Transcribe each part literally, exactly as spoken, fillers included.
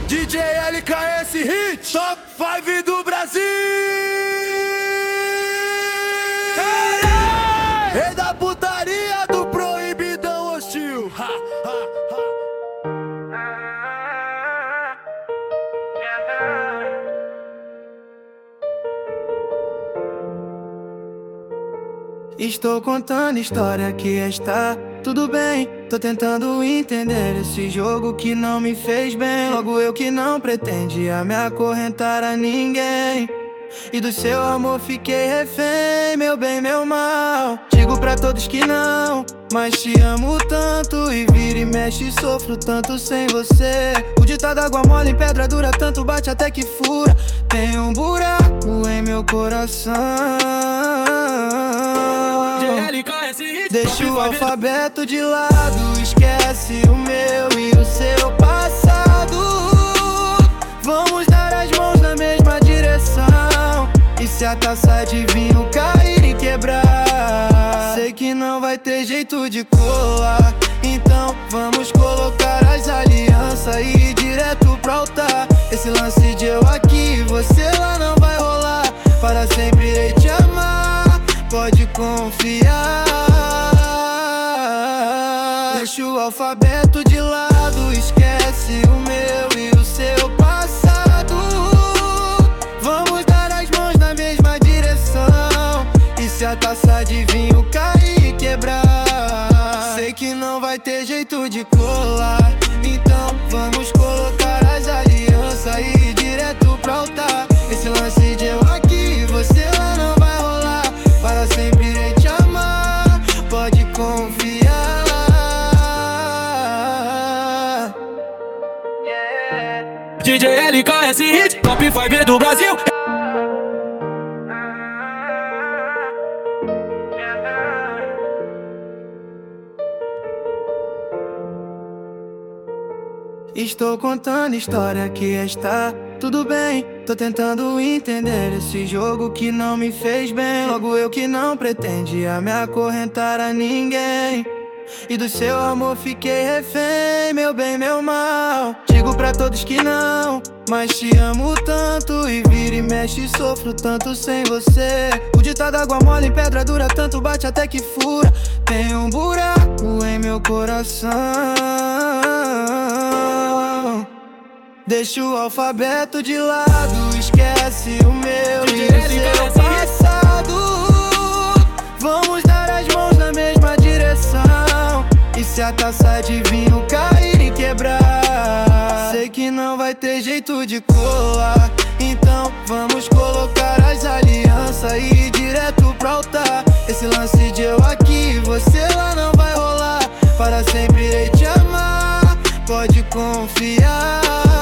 D J L K S Hit, Top cinco do Brasil. Hey! Rei da putaria do proibidão hostil. Ha, ha, ha. Estou contando história que está tudo bem. Tô tentando entender esse jogo que não me fez bem. Logo eu que não pretendia me acorrentar a ninguém, e do seu amor fiquei refém, meu bem, meu mal. Digo pra todos que não, mas te amo tanto. E vira e mexe, sofro tanto sem você. O ditado água mole em pedra dura, tanto bate até que fura. Tem um buraco em meu coração. Deixa o alfabeto de lado, esquece o meu e o seu passado. Vamos dar as mãos na mesma direção, e se a taça de vinho cair e quebrar, sei que não vai ter jeito de colar. Então vamos colocar as alianças e ir direto pro altar. Esse lance de eu aqui e você lá não vai rolar. Para sempre irei te amar, pode confiar. Deixa o alfabeto de lado, esquece o meu e o seu passado. Vamos dar as mãos na mesma direção, e se a taça de vinho cair e quebrar, sei que não vai ter jeito de colar. Então vamos colocar as alianças e ir direto pro altar. Esse lance de eu aqui e você lá não vai rolar. Para sempre irei te amar, pode confiar. D J L K S Hit, Top cinco do Brasil. Estou contando história que está tudo bem. Tô tentando entender esse jogo que não me fez bem. Logo eu que não pretendia me acorrentar a ninguém, e do seu amor fiquei refém, meu bem, meu mal. Digo pra todos que não, mas te amo tanto. E vira e mexe, sofro tanto sem você. O ditado água mole em pedra dura, tanto bate até que fura. Tem um buraco em meu coração. Deixa o alfabeto de lado, esquece o meu e o seu passado. Vamos dar as mãos na mesma direção, e se a taça de vinho cair e quebrar, sei que não vai ter jeito de colar. Então vamos colocar as alianças e ir direto pro altar. Esse lance de eu aqui e você lá não vai rolar. Para sempre irei te amar, pode confiar.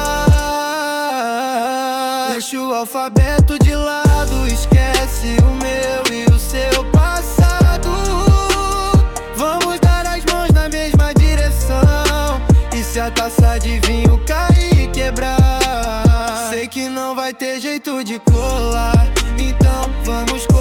Deixa o alfabeto de lado, esquece o meu e o seu passado. Vamos dar as mãos na mesma direção, e se a taça de vinho cair e quebrar, sei que não vai ter jeito de colar. Então vamos